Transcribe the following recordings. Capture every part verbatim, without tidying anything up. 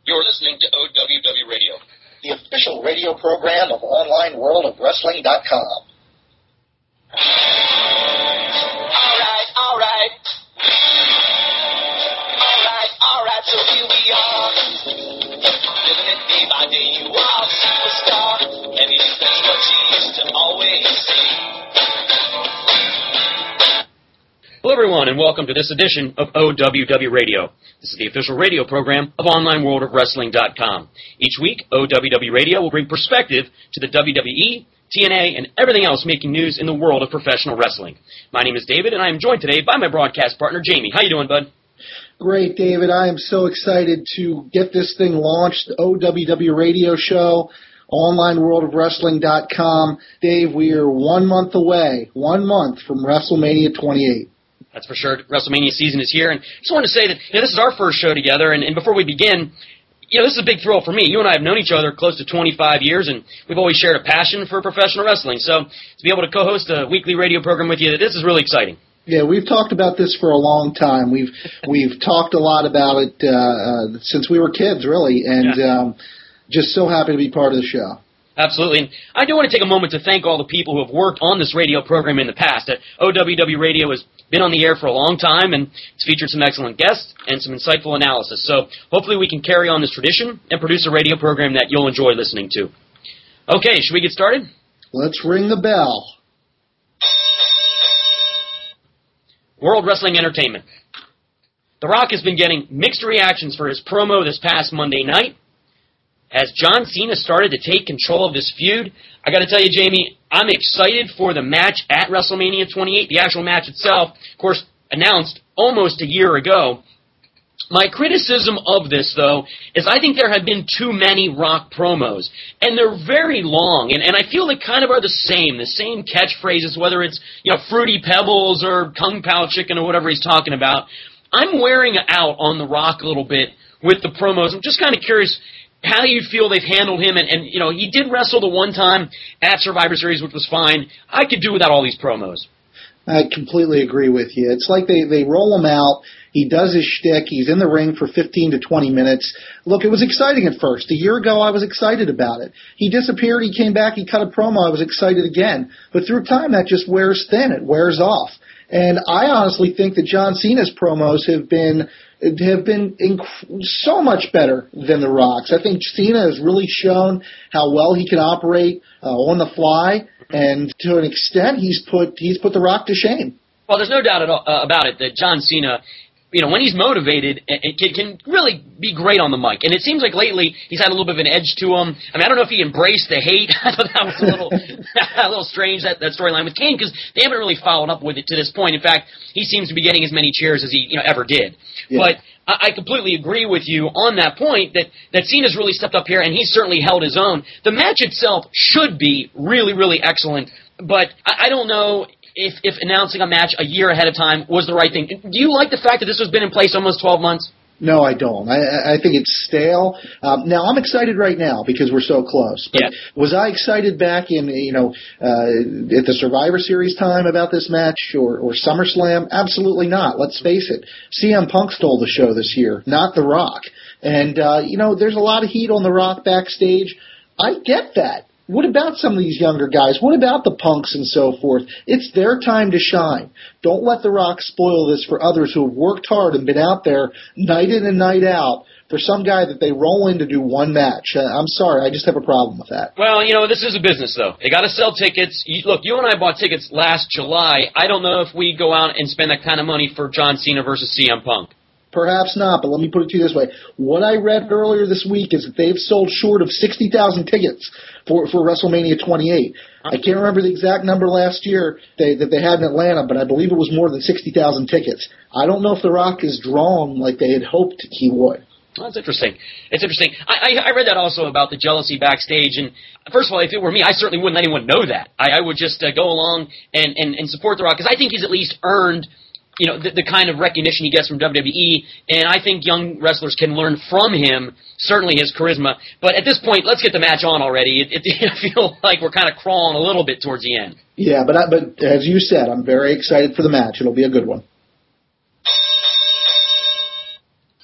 You're listening to O W W Radio, the official radio program of Online World of Wrestling dot com. All right, all right. All right, all right, so here we are. Living it day by day, you are a superstar. And you think that's what you used to always say. Hello, everyone, and welcome to this edition of O W W Radio. This is the official radio program of Online World of Wrestling dot com. Each week, O W W Radio will bring perspective to the W W E, T N A, and everything else making news in the world of professional wrestling. My name is David, and I am joined today by my broadcast partner, Jamie. How you doing, bud? Great, David. I am so excited to get this thing launched, the O W W Radio Show, Online World of Wrestling dot com. Dave, we are one month away, one month from WrestleMania twenty-eight. That's for sure. WrestleMania season is here, and I just wanted to say that you know, this is our first show together, and, and before we begin, you know, this is a big thrill for me. You and I have known each other close to twenty-five years, and we've always shared a passion for professional wrestling. So to be able to co-host a weekly radio program with you, this is really exciting. Yeah, we've talked about this for a long time. We've we've talked a lot about it uh, uh, since we were kids, really, and yeah. um, just so happy to be part of the show. Absolutely. And I do want to take a moment to thank all the people who have worked on this radio program in the past. Uh, O W W Radio has been on the air for a long time, and it's featured some excellent guests and some insightful analysis. So hopefully we can carry on this tradition and produce a radio program that you'll enjoy listening to. Okay, should we get started? Let's ring the bell. World Wrestling Entertainment. The Rock has been getting mixed reactions for his promo this past Monday night. As John Cena started to take control of this feud, I got to tell you, Jamie, I'm excited for the match at WrestleMania twenty-eight, the actual match itself, of course, announced almost a year ago. My criticism of this, though, is I think there have been too many Rock promos, and they're very long, and, and I feel they kind of are the same, the same catchphrases, whether it's, you know, Fruity Pebbles or Kung Pao Chicken or whatever he's talking about. I'm wearing out on The Rock a little bit with the promos. I'm just kind of curious how you feel they've handled him, and, and you know, he did wrestle the one time at Survivor Series, which was fine. I could do without all these promos. I completely agree with you. It's like they, they roll him out. He does his shtick. He's in the ring for fifteen to twenty minutes. Look, it was exciting at first. A year ago, I was excited about it. He disappeared. He came back. He cut a promo. I was excited again. But through time, that just wears thin. It wears off. And I honestly think that John Cena's promos have been have been inc- so much better than The Rock's. I think Cena has really shown how well he can operate uh, on the fly, and to an extent, he's put he's put The Rock to shame. Well, there's no doubt at all, uh, about it that John Cena, you know, when he's motivated, it can, can really be great on the mic. And it seems like lately he's had a little bit of an edge to him. I mean, I don't know if he embraced the hate. I thought that was a little a little strange, that, that storyline with Kane, because they haven't really followed up with it to this point. In fact, he seems to be getting as many cheers as he you know ever did. Yeah. But I, I completely agree with you on that point, that, that Cena's really stepped up here, and he's certainly held his own. The match itself should be really, really excellent, but I, I don't know If, if announcing a match a year ahead of time was the right thing. Do you like the fact that this has been in place almost twelve months? No, I don't. I, I think it's stale. Um, now, I'm excited right now because we're so close. But yeah. Was I excited back in, you know, uh, at the Survivor Series time about this match or, or SummerSlam? Absolutely not. Let's face it. C M Punk stole the show this year, not The Rock. And, uh, you know, there's a lot of heat on The Rock backstage. I get that. What about some of these younger guys? What about the Punks and so forth? It's their time to shine. Don't let The Rock spoil this for others who have worked hard and been out there night in and night out for some guy that they roll in to do one match. Uh, I'm sorry, I just have a problem with that. Well, you know, this is a business, though. They got to sell tickets. You, look, you and I bought tickets last July. I don't know if we go out and spend that kind of money for John Cena versus C M Punk. Perhaps not, but let me put it to you this way. What I read earlier this week is that they've sold short of sixty thousand tickets for, for WrestleMania twenty-eight. I can't remember the exact number last year they, that they had in Atlanta, but I believe it was more than sixty thousand tickets. I don't know if The Rock is drawn like they had hoped he would. Well, that's interesting. It's interesting. I, I, I read that also about the jealousy backstage, and first of all, if it were me, I certainly wouldn't let anyone know that. I, I would just uh, go along and, and, and support The Rock, because I think he's at least earned you know, the, the kind of recognition he gets from W W E, and I think young wrestlers can learn from him, certainly his charisma. But at this point, let's get the match on already. It, it, I feel like we're kind of crawling a little bit towards the end. Yeah, but I, but as you said, I'm very excited for the match. It'll be a good one.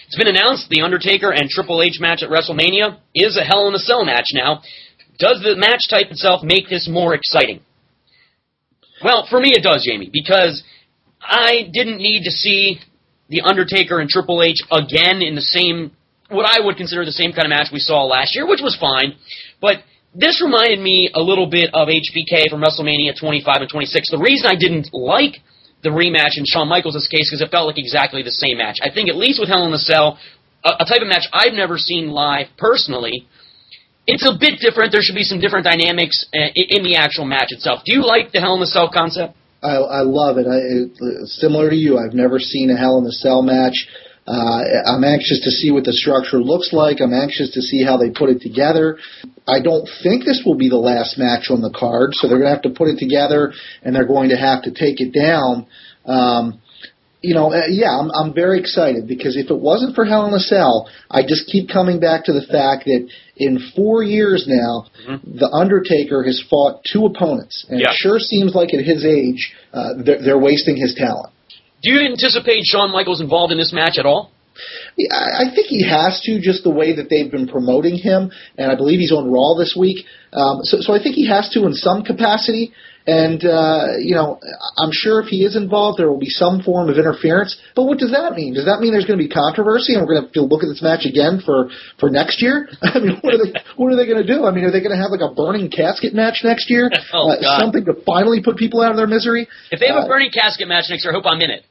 It's been announced the Undertaker and Triple H match at WrestleMania is a Hell in a Cell match now. Does the match type itself make this more exciting? Well, for me it does, Jamie, because I didn't need to see the Undertaker and Triple H again in the same, what I would consider the same kind of match we saw last year, which was fine. But this reminded me a little bit of H B K from WrestleMania twenty-five and twenty-six. The reason I didn't like the rematch in Shawn Michaels' case because it felt like exactly the same match. I think at least with Hell in a Cell, a, a type of match I've never seen live personally, it's a bit different. There should be some different dynamics uh, in the actual match itself. Do you like the Hell in a Cell concept? I, I love it. I, it. Similar to you, I've never seen a Hell in a Cell match. Uh, I'm anxious to see what the structure looks like. I'm anxious to see how they put it together. I don't think this will be the last match on the card, so they're going to have to put it together, and they're going to have to take it down. Um, you know, uh, yeah, I'm, I'm very excited because if it wasn't for Hell in a Cell, I just keep coming back to the fact that in four years now, mm-hmm. The Undertaker has fought two opponents, and yeah. It sure seems like at his age, uh, they're, they're wasting his talent. Do you anticipate Shawn Michaels involved in this match at all? Yeah, I think he has to, just the way that they've been promoting him, and I believe he's on Raw this week. Um, so, so I think he has to in some capacity. And, uh, you know, I'm sure if he is involved, there will be some form of interference. But what does that mean? Does that mean there's going to be controversy and we're going to have to look at this match again for, for next year? I mean, what are they what are they going to do? I mean, are they going to have like a burning casket match next year? Oh, uh, something to finally put people out of their misery? If they have uh, a burning casket match next year, I hope I'm in it.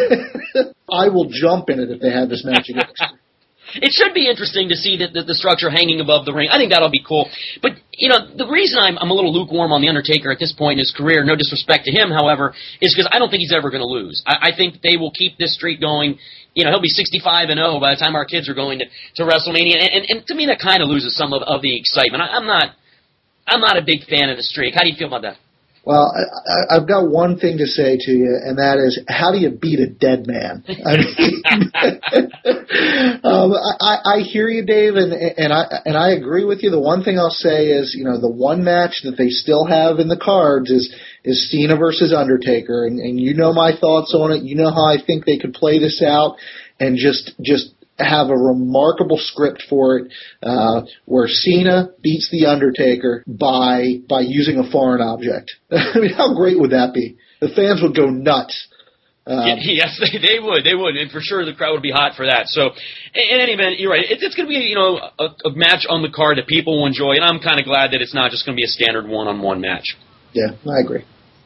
I will jump in it if they have this match again next year. It should be interesting to see the, the, the structure hanging above the ring. I think that'll be cool. But, you know, the reason I'm, I'm a little lukewarm on The Undertaker at this point in his career, no disrespect to him, however, is because I don't think he's ever going to lose. I, I think they will keep this streak going. You know, he'll be sixty-five and oh by the time our kids are going to, to WrestleMania. And, and, and to me, that kind of loses some of, of the excitement. I, I'm not I'm not a big fan of the streak. How do you feel about that? Well, I, I've got one thing to say to you, and that is, how do you beat a dead man? I mean, um, I, I hear you, Dave, and, and I and I agree with you. The one thing I'll say is, you know, the one match that they still have in the cards is is Cena versus Undertaker, and, and you know my thoughts on it. You know how I think they could play this out, and just just. have a remarkable script for it, uh, where Cena beats The Undertaker by by using a foreign object. I mean, how great would that be? The fans would go nuts. Um, yes, they, they would. They would, and for sure the crowd would be hot for that. So, in any event, you're right. It's, it's going to be, you know, a, a match on the card that people will enjoy, and I'm kind of glad that it's not just going to be a standard one-on-one match. Yeah, I agree.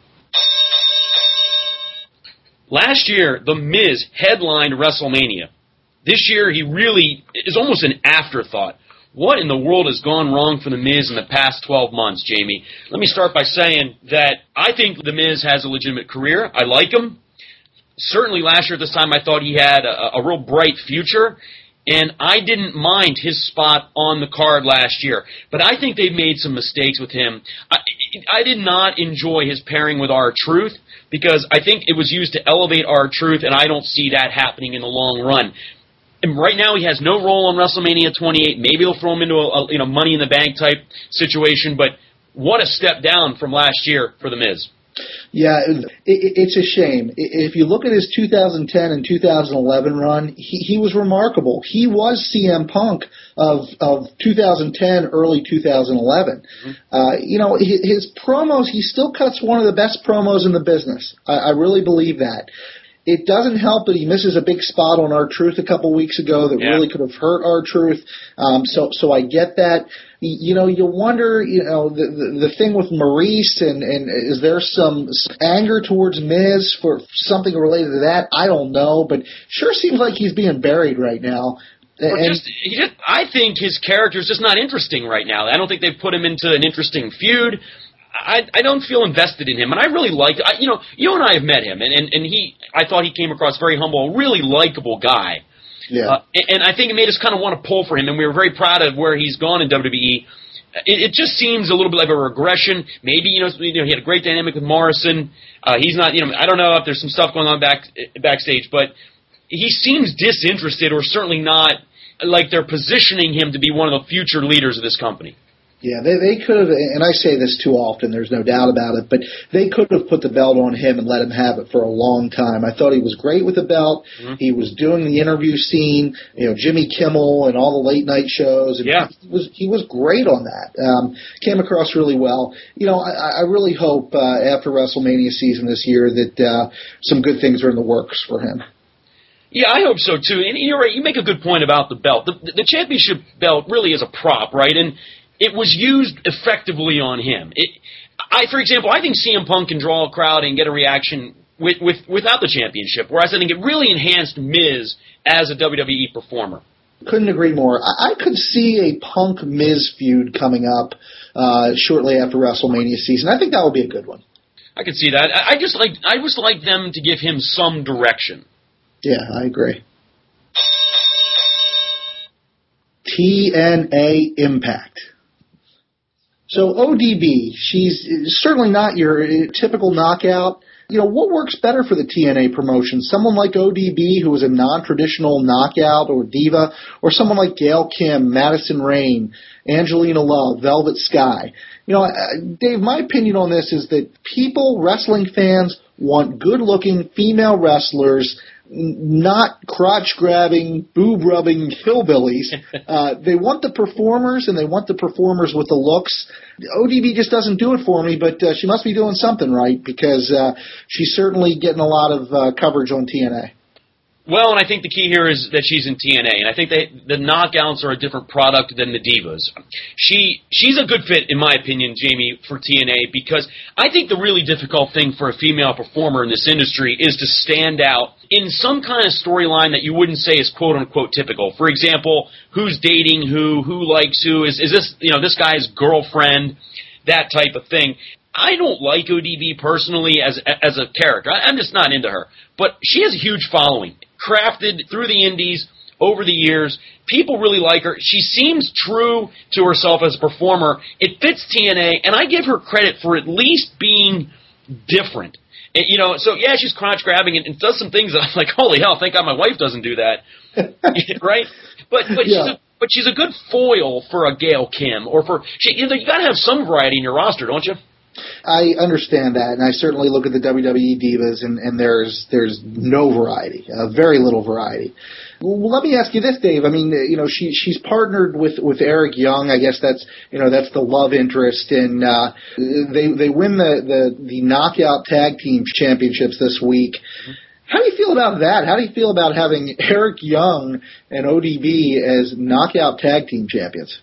Last year, The Miz headlined WrestleMania. This year, he really is almost an afterthought. What in the world has gone wrong for The Miz in the past twelve months, Jamie? Let me start by saying that I think The Miz has a legitimate career. I like him. Certainly last year at this time, I thought he had a, a real bright future, and I didn't mind his spot on the card last year. But I think they've made some mistakes with him. I, I did not enjoy his pairing with R-Truth because I think it was used to elevate R-Truth, and I don't see that happening in the long run. And right now he has no role on WrestleMania twenty-eight. Maybe they'll throw him into a, a you know Money in the Bank type situation. But what a step down from last year for The Miz. Yeah, it, it, it's a shame. If you look at his two thousand ten and two thousand eleven run, he, he was remarkable. He was C M Punk of of two thousand ten, early two thousand eleven. Mm-hmm. Uh, you know, his, his promos, he still cuts one of the best promos in the business. I, I really believe that. It doesn't help that he misses a big spot on R-Truth a couple weeks ago that yeah. really could have hurt R-Truth. Um, so, so I get that. You know, you wonder, you know, the the, the thing with Maurice and, and is there some anger towards Miz for something related to that? I don't know, but sure seems like he's being buried right now. Or and just, he just, I think his character is just not interesting right now. I don't think they've put him into an interesting feud. I, I don't feel invested in him, and I really like, I, you know, you and I have met him, and, and, and he, I thought he came across very humble, a really likable guy. Yeah. Uh, and, and I think it made us kind of want to pull for him, and we were very proud of where he's gone in W W E. It, it just seems a little bit like a regression. Maybe, you know, you know he had a great dynamic with Morrison. Uh, he's not, you know, I don't know if there's some stuff going on back backstage, but he seems disinterested, or certainly not like they're positioning him to be one of the future leaders of this company. Yeah, they they could have, and I say this too often, there's no doubt about it, but they could have put the belt on him and let him have it for a long time. I thought he was great with the belt. Mm-hmm. He was doing the interview scene, you know, Jimmy Kimmel and all the late night shows. And yeah. He was, he was great on that. Um, came across really well. You know, I, I really hope uh, after WrestleMania season this year that uh, some good things are in the works for him. Yeah, I hope so, too. And you're right, you make a good point about the belt. The, the championship belt really is a prop, right? And it was used effectively on him. It, I, for example, I think C M Punk can draw a crowd and get a reaction with, with, without the championship, whereas I think it really enhanced Miz as a W W E performer. Couldn't agree more. I, I could see a Punk-Miz feud coming up uh, shortly after WrestleMania season. I think that would be a good one. I could see that. I, I just like I just like them to give him some direction. Yeah, I agree. T N A Impact. So O D B, she's certainly not your typical knockout. You know, what works better for the T N A promotion? Someone like O D B, who is a non-traditional knockout or diva, or someone like Gail Kim, Madison Rayne, Angelina Love, Velvet Sky? You know, Dave, my opinion on this is that people, wrestling fans, want good-looking female wrestlers, not crotch-grabbing, boob-rubbing hillbillies. Uh, they want the performers, and they want the performers with the looks. O D B just doesn't do it for me, but uh, she must be doing something right, because uh, she's certainly getting a lot of uh, coverage on T N A. Well, and I think the key here is that she's in T N A, and I think they, the knockouts are a different product than the divas. She She's a good fit, in my opinion, Jamie, for T N A, because I think the really difficult thing for a female performer in this industry is to stand out in some kind of storyline that you wouldn't say is quote-unquote typical. For example, who's dating who, who likes who, is, is this, you know, this guy's girlfriend, that type of thing. I don't like O D B personally as as a character. I'm just not into her. But she has a huge following, crafted through the indies over the years. People really like her. She seems true to herself as a performer. It fits T N A, and I give her credit for at least being different. And, you know, so yeah, she's crotch grabbing and, and does some things that I'm like, holy hell, thank God my wife doesn't do that, right? But but yeah. she's a, but she's a good foil for a Gail Kim or for she, you know, you got to have some variety in your roster, don't you? I understand that, and I certainly look at the W W E divas, and, and there's there's no variety, uh, very little variety. Well, let me ask you this, Dave. I mean, you know, she she's partnered with, with Eric Young. I guess that's you know that's the love interest, and uh, they they win the, the the knockout tag team championships this week. How do you feel about that? How do you feel about having Eric Young and O D B as knockout tag team champions?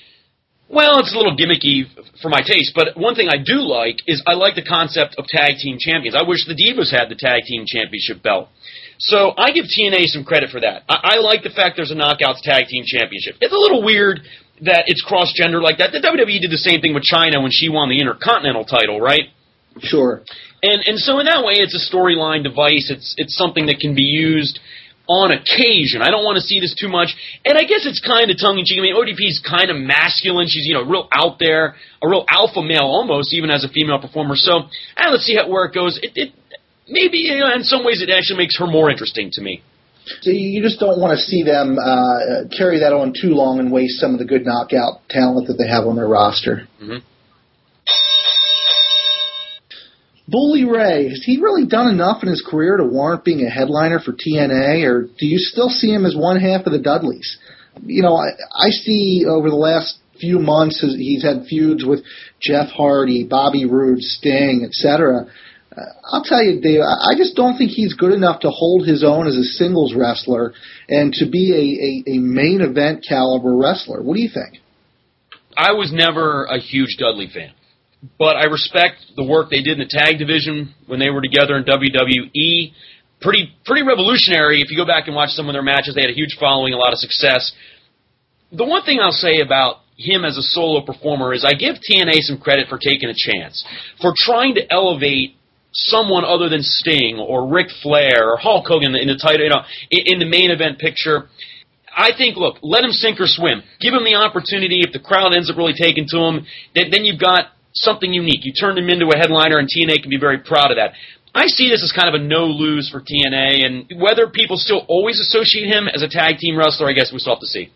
Well, it's a little gimmicky for my taste, but one thing I do like is I like the concept of tag team champions. I wish the Divas had the tag team championship belt. So I give T N A some credit for that. I, I like the fact there's a Knockouts tag team championship. It's a little weird that it's cross-gender like that. The W W E did the same thing with Chyna when she won the Intercontinental title, right? Sure. And and so in that way, it's a storyline device. It's it's something that can be used on occasion. I don't want to see this too much. And I guess it's kind of tongue-in-cheek. I mean, O D P's kind of masculine. She's, you know, real out there, a real alpha male almost, even as a female performer. So, eh, let's see how, where it goes. It, it maybe, you know, in some ways, it actually makes her more interesting to me. So you just don't want to see them uh, carry that on too long and waste some of the good knockout talent that they have on their roster. Mm-hmm. Bully Ray, has he really done enough in his career to warrant being a headliner for T N A, or do you still see him as one half of the Dudleys? You know, I, I see over the last few months he's had feuds with Jeff Hardy, Bobby Roode, Sting, et cetera. Uh, I'll tell you, Dave, I just don't think he's good enough to hold his own as a singles wrestler and to be a, a, a main event caliber wrestler. What do you think? I was never a huge Dudley fan. But I respect the work they did in the tag division when they were together in W W E. Pretty pretty revolutionary. If you go back and watch some of their matches, they had a huge following, a lot of success. The one thing I'll say about him as a solo performer is I give T N A some credit for taking a chance, for trying to elevate someone other than Sting or Ric Flair or Hulk Hogan in the title, you know, in, in the main event picture. I think, look, let him sink or swim. Give him the opportunity. If the crowd ends up really taking to him, then, then you've got something unique. You turned him into a headliner, and T N A can be very proud of that. I see this as kind of a no-lose for T N A, and whether people still always associate him as a tag team wrestler, I guess we still have to see.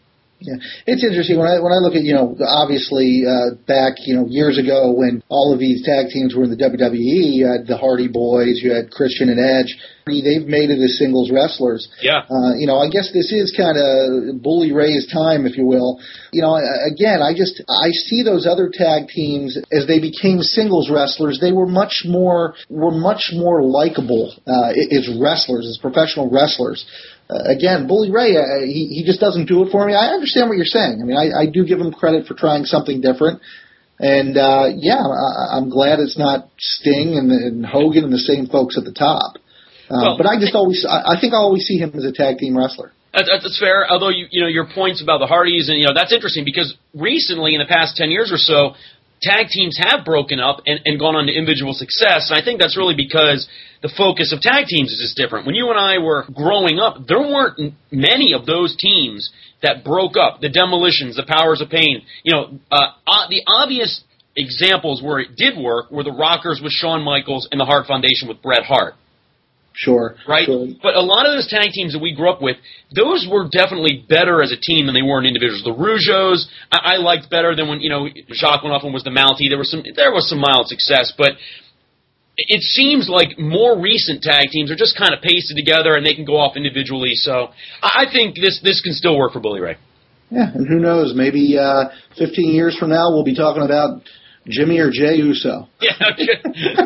Yeah, it's interesting when I when I look at, you know, obviously uh, back, you know, years ago when all of these tag teams were in the W W E, you had the Hardy Boys, you had Christian and Edge. They've made it as singles wrestlers. Yeah. Uh, you know, I guess this is kind of Bully Ray's time, if you will. You know, again, I just I see those other tag teams as they became singles wrestlers. They were much more were much more likable uh, as wrestlers, as professional wrestlers. Uh, again, Bully Ray, uh, he, he just doesn't do it for me. I understand what you're saying. I mean, I, I do give him credit for trying something different. And, uh, yeah, I, I'm glad it's not Sting and, and Hogan and the same folks at the top. Uh, well, but I just always, I, I think I always see him as a tag team wrestler. That's, that's fair, although, you, you know, your points about the Hardys, and, you know, that's interesting because recently in the past ten years or so, tag teams have broken up and, and gone on to individual success, and I think that's really because the focus of tag teams is just different. When you and I were growing up, there weren't many of those teams that broke up. The Demolitions, the Powers of Pain. You know, uh, uh, the obvious examples where it did work were the Rockers with Shawn Michaels and the Hart Foundation with Bret Hart. Sure. Right? Sure. But a lot of those tag teams that we grew up with, those were definitely better as a team than they were in individuals. The Rougeaus, I, I liked better than when, you know, Jacques went off and was the Mountie. There was some, there was some mild success, but it seems like more recent tag teams are just kind of pasted together and they can go off individually. So I think this, this can still work for Bully Ray. Yeah, and who knows, maybe uh, fifteen years from now we'll be talking about Jimmy or Jay Uso. Yeah.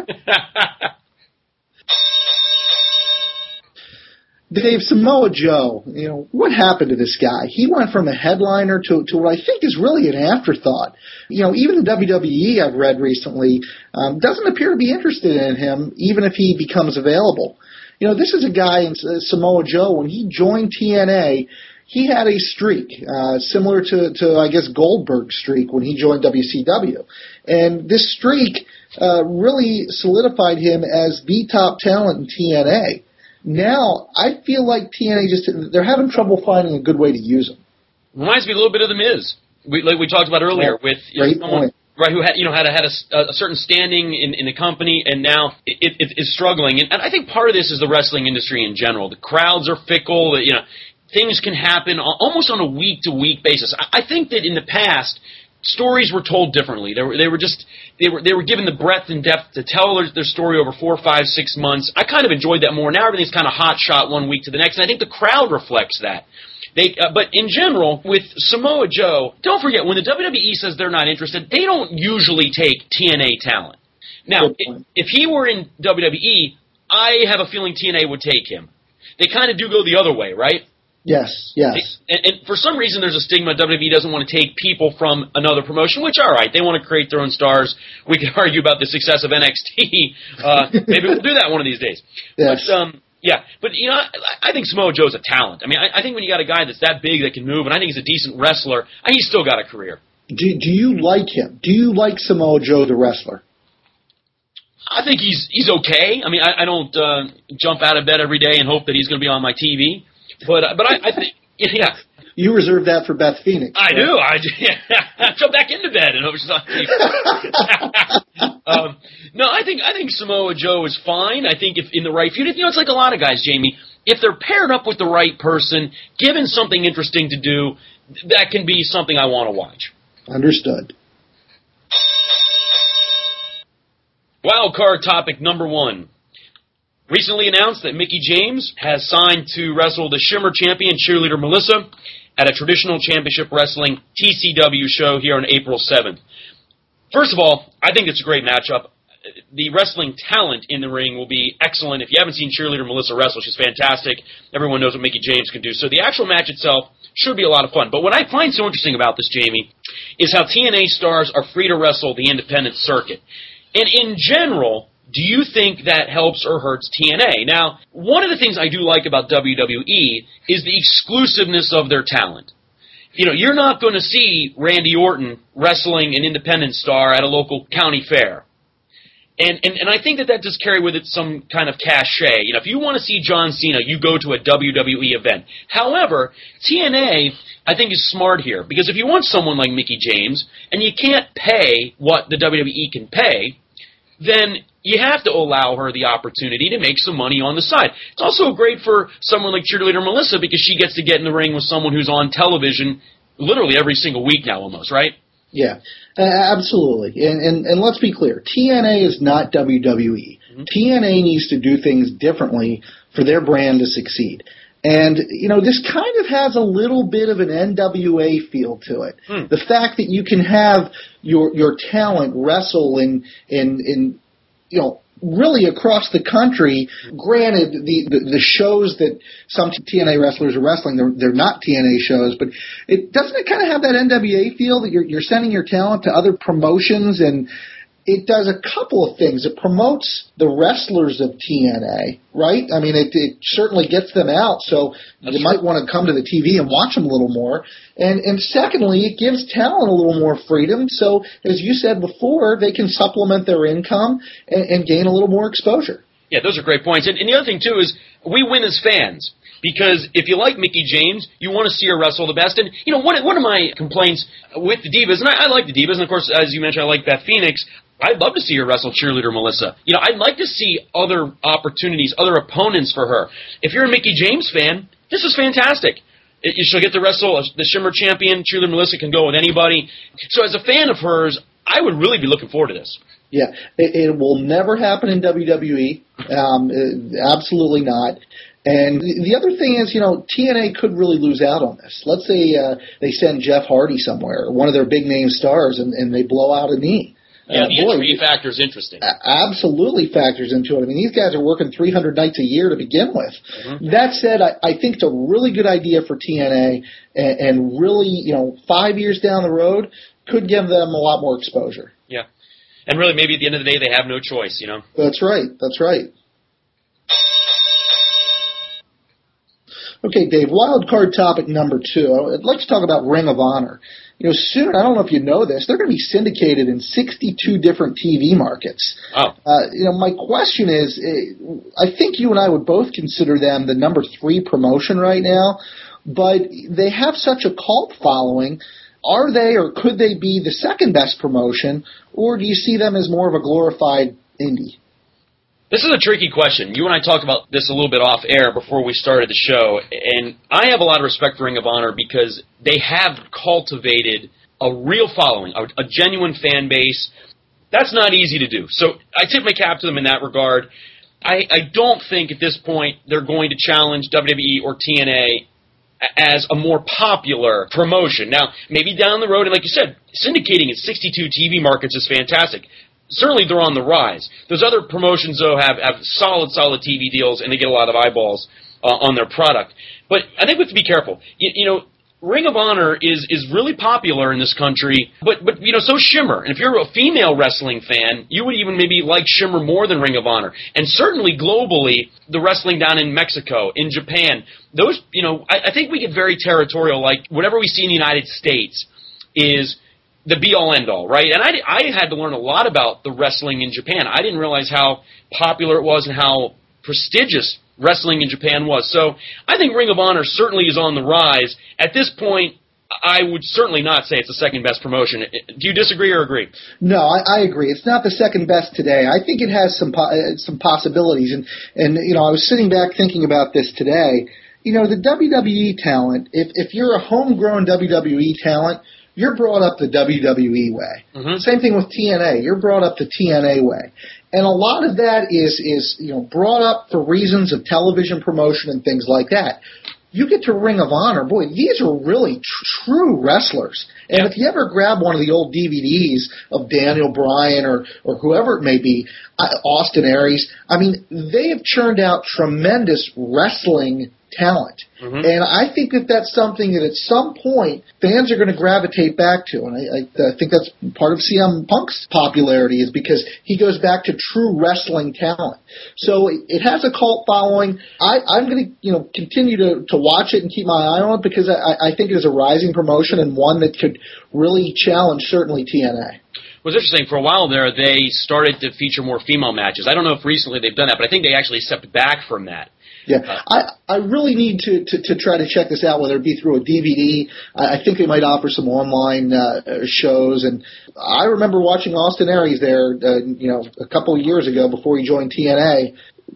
Dave, Samoa Joe, you know, what happened to this guy? He went from a headliner to, to what I think is really an afterthought. You know, even the W W E I've read recently um, doesn't appear to be interested in him, even if he becomes available. You know, this is a guy in uh, Samoa Joe, when he joined T N A, he had a streak, uh, similar to, to, I guess, Goldberg's streak when he joined W C W. And this streak uh, really solidified him as the top talent in T N A. Now, I feel like T N A just, they're having trouble finding a good way to use him. Reminds me a little bit of The Miz, we, like we talked about earlier, oh, with you great know, someone, point. right, who had, you know, had a, had a, a certain standing in, in the company, and now it, it is struggling. And, and I think part of this is the wrestling industry in general. The crowds are fickle. The, you know, things can happen almost on a week-to-week basis. I, I think that in the past, stories were told differently. They were they were just they were they were given the breadth and depth to tell their, their story over four, five, six months. I kind of enjoyed that more. Now everything's kind of hot shot one week to the next, and I think the crowd reflects that. They, uh, but in general, with Samoa Joe, don't forget when the W W E says they're not interested, they don't usually take T N A talent. Now, if, if he were in W W E, I have a feeling T N A would take him. They kind of do go the other way, right? Yes, yes. And, and for some reason, there's a stigma. W W E doesn't want to take people from another promotion, which, all right, they want to create their own stars. We can argue about the success of N X T. Uh, maybe we'll do that one of these days. Yes. But, um, yeah, but, you know, I, I think Samoa Joe's a talent. I mean, I, I think when you got a guy that's that big that can move, and I think he's a decent wrestler, I think he's still got a career. Do, do you like him? Do you like Samoa Joe, the wrestler? I think he's he's okay. I mean, I, I don't uh, jump out of bed every day and hope that he's going to be on my T V. But uh, but I, I think yeah. You reserve that for Beth Phoenix. I right? do. I yeah. jump back into bed and hope she's on T V. um, no, I think I think Samoa Joe is fine. I think if in the right feud, you know, it's like a lot of guys, Jamie. If they're paired up with the right person, given something interesting to do, that can be something I want to watch. Understood. Wild card topic number one. Recently announced that Mickie James has signed to wrestle the Shimmer champion, Cheerleader Melissa, at a traditional championship wrestling T C W show here on April seventh. First of all, I think it's a great matchup. The wrestling talent in the ring will be excellent. If you haven't seen Cheerleader Melissa wrestle, she's fantastic. Everyone knows what Mickie James can do. So the actual match itself should be a lot of fun. But what I find so interesting about this, Jamie, is how T N A stars are free to wrestle the independent circuit. And in general, do you think that helps or hurts T N A? Now, one of the things I do like about W W E is the exclusiveness of their talent. You know, you're not going to see Randy Orton wrestling an independent star at a local county fair. And, and and I think that that does carry with it some kind of cachet. You know, if you want to see John Cena, you go to a W W E event. However, T N A, I think, is smart here. Because if you want someone like Mickie James, and you can't pay what the W W E can pay, then you have to allow her the opportunity to make some money on the side. It's also great for someone like Cheerleader Melissa because she gets to get in the ring with someone who's on television literally every single week now almost, right? Yeah, uh, absolutely. And, and and let's be clear, T N A is not W W E. Mm-hmm. T N A needs to do things differently for their brand to succeed. And, you know, this kind of has a little bit of an N W A feel to it. Hmm. The fact that you can have your your talent wrestle in, in, in you know, really across the country. Granted, the, the, the shows that some T N A wrestlers are wrestling, they're, they're not T N A shows, but it doesn't it kind of have that N W A feel that you're, you're sending your talent to other promotions, and it does a couple of things. It promotes the wrestlers of T N A, right? I mean, it, it certainly gets them out, so That's you true. might want to come to the T V and watch them a little more. And, and secondly, it gives talent a little more freedom, so as you said before, they can supplement their income and, and gain a little more exposure. Yeah, those are great points. And, and the other thing, too, is we win as fans. Because if you like Mickie James, you want to see her wrestle the best. And, you know, one, one of my complaints with the Divas, and I, I like the Divas, and, of course, as you mentioned, I like Beth Phoenix, I'd love to see her wrestle Cheerleader Melissa. You know, I'd like to see other opportunities, other opponents for her. If you're a Mickie James fan, this is fantastic. It, she'll get to wrestle the Shimmer champion. Cheerleader Melissa can go with anybody. So as a fan of hers, I would really be looking forward to this. Yeah, it, it will never happen in W W E. Um, absolutely not. And the other thing is, you know, T N A could really lose out on this. Let's say uh, they send Jeff Hardy somewhere, one of their big-name stars, and, and they blow out a knee. Yeah, uh, the boy, injury factor is interesting. Absolutely factors into it. I mean, these guys are working three hundred nights a year to begin with. Mm-hmm. That said, I, I think it's a really good idea for T N A, and, and really, you know, five years down the road could give them a lot more exposure. Yeah. And really, maybe at the end of the day, they have no choice, you know? That's right. That's right. Okay, Dave, wild card topic number two. I'd like to talk about Ring of Honor. You know, soon, I don't know if you know this, they're going to be syndicated in sixty-two different T V markets. Oh. Uh, you know, my question is, I think you and I would both consider them the number three promotion right now, but they have such a cult following. Are they or could they be the second best promotion, or do you see them as more of a glorified indie? This is a tricky question. You and I talked about this a little bit off air before we started the show, and I have a lot of respect for Ring of Honor because they have cultivated a real following, a, a genuine fan base. That's not easy to do. So I tip my cap to them in that regard. I, I don't think at this point they're going to challenge W W E or T N A as a more popular promotion. Now, maybe down the road, and like you said, syndicating in sixty-two T V markets is fantastic. Certainly they're on the rise. Those other promotions, though, have, have solid, solid T V deals, and they get a lot of eyeballs uh, on their product. But I think we have to be careful. You, you know, Ring of Honor is is really popular in this country, but, but you know, so Shimmer. And if you're a female wrestling fan, you would even maybe like Shimmer more than Ring of Honor. And certainly globally, the wrestling down in Mexico, in Japan, those, you know, I, I think we get very territorial. Like, whatever we see in the United States is the be-all, end-all, right? And I, I had to learn a lot about the wrestling in Japan. I didn't realize how popular it was and how prestigious wrestling in Japan was. So I think Ring of Honor certainly is on the rise. At this point, I would certainly not say it's the second best promotion. Do you disagree or agree? No, I, I agree. It's not the second best today. I think it has some po- some possibilities. And, and, you know, I was sitting back thinking about this today. You know, the W W E talent, if, if you're a homegrown W W E talent, you're brought up the W W E way. Mm-hmm. Same thing with T N A. You're brought up the T N A way. And a lot of that is, is you know, brought up for reasons of television promotion and things like that. You get to Ring of Honor, boy, these are really tr- true wrestlers. And yeah. if you ever grab one of the old D V Ds of Daniel Bryan or, or whoever it may be, uh, Austin Aries, I mean, they have churned out tremendous wrestling talent. Mm-hmm. And I think that that's something that at some point fans are going to gravitate back to. And I, I, I think that's part of C M Punk's popularity is because he goes back to true wrestling talent. So it, it has a cult following. I, I'm going to you know continue to, to watch it and keep my eye on it because I, I think it is a rising promotion and one that could really challenge certainly T N A. It was interesting. For a while there, they started to feature more female matches. I don't know if recently they've done that, but I think they actually stepped back from that. Yeah, I, I really need to, to, to try to check this out, whether it be through a D V D. I, I think they might offer some online uh, shows. And I remember watching Austin Aries there, uh, you know, a couple of years ago before he joined T N A.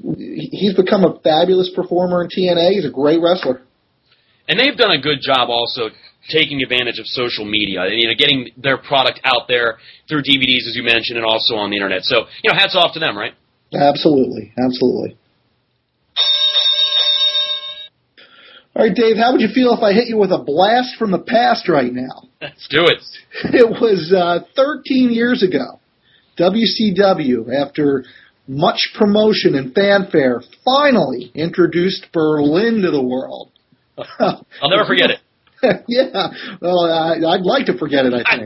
He's become a fabulous performer in T N A. He's a great wrestler. And they've done a good job also taking advantage of social media, you know, getting their product out there through D V Ds, as you mentioned, and also on the internet. So, you know, hats off to them, right? Absolutely, absolutely. All right, Dave, how would you feel if I hit you with a blast from the past right now? Let's do it. It was uh, thirteen years ago. W C W, after much promotion and fanfare, finally introduced Berlin to the world. I'll never forget it. Yeah, well, I, I'd like to forget it, I think.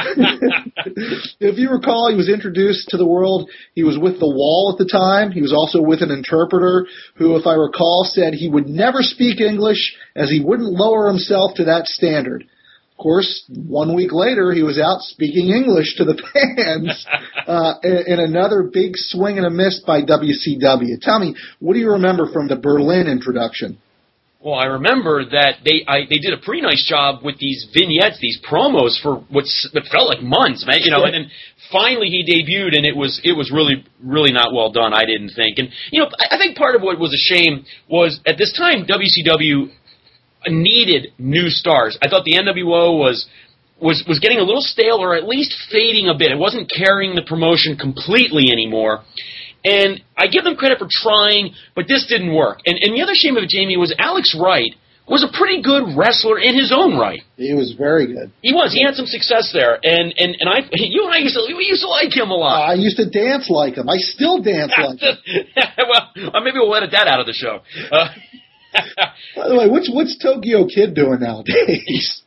If you recall, he was introduced to the world. He was with the Wall at the time. He was also with an interpreter who, if I recall, said he would never speak English as he wouldn't lower himself to that standard. Of course, one week later, he was out speaking English to the fans uh, in, in another big swing and a miss by W C W. Tell me, what do you remember from the Berlin introduction? Well, I remember that they I, they did a pretty nice job with these vignettes, these promos for what's what felt like months, man. You know, and then finally he debuted, and it was it was really really not well done. I didn't think, and you know, I, I think part of what was a shame was at this time W C W needed new stars. I thought the N W O was was was getting a little stale, or at least fading a bit. It wasn't carrying the promotion completely anymore. And I give them credit for trying, but this didn't work. And, and the other shame of it, Jamie, was Alex Wright was a pretty good wrestler in his own right. He was very good. He was. He had some success there. And and, and I, you and I used to, we used to like him a lot. I used to dance like him. I still dance like him. Well, maybe we'll edit that out of the show. Uh, By the way, what's, what's Tokyo Kid doing nowadays?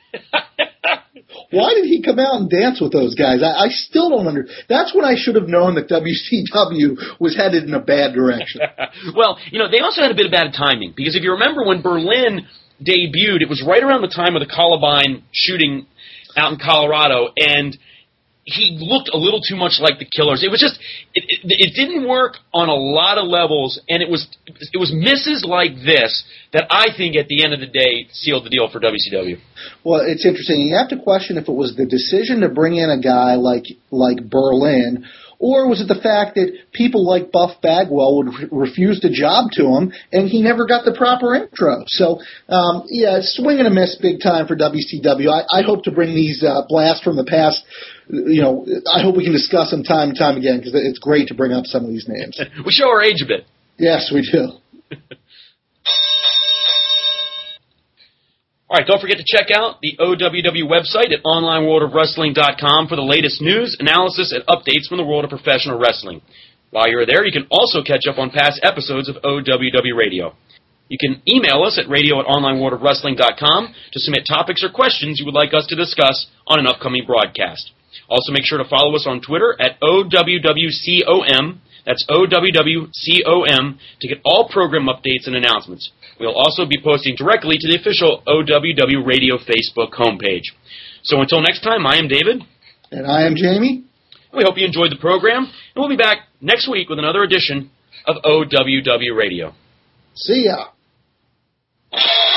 Why did he come out and dance with those guys? I, I still don't understand. That's when I should have known that W C W was headed in a bad direction. Well, you know, they also had a bit of bad timing, because if you remember when Berlin debuted, it was right around the time of the Columbine shooting out in Colorado, and he looked a little too much like the Killers. It was just, it, it, it didn't work on a lot of levels, and it was it was misses like this that I think at the end of the day sealed the deal for W C W. Well, it's interesting. You have to question if it was the decision to bring in a guy like like Berlin, or was it the fact that people like Buff Bagwell would re- refuse to job to him, and he never got the proper intro? So, um, yeah, swing and a miss big time for W C W. I, I hope to bring these uh, blasts from the past. You know, I hope we can discuss them time and time again, because it's great to bring up some of these names. We show our age a bit. Yes, we do. All right, don't forget to check out the O W W website at online world of wrestling dot com for the latest news, analysis, and updates from the world of professional wrestling. While you're there, you can also catch up on past episodes of O W W Radio. You can email us at radio at online world of wrestling dot com to submit topics or questions you would like us to discuss on an upcoming broadcast. Also, make sure to follow us on Twitter at O W W C O M. That's O W W C O M to get all program updates and announcements. We'll also be posting directly to the official O W W Radio Facebook homepage. So until next time, I am David. And I am Jamie. We hope you enjoyed the program, and we'll be back next week with another edition of O W W Radio. See ya.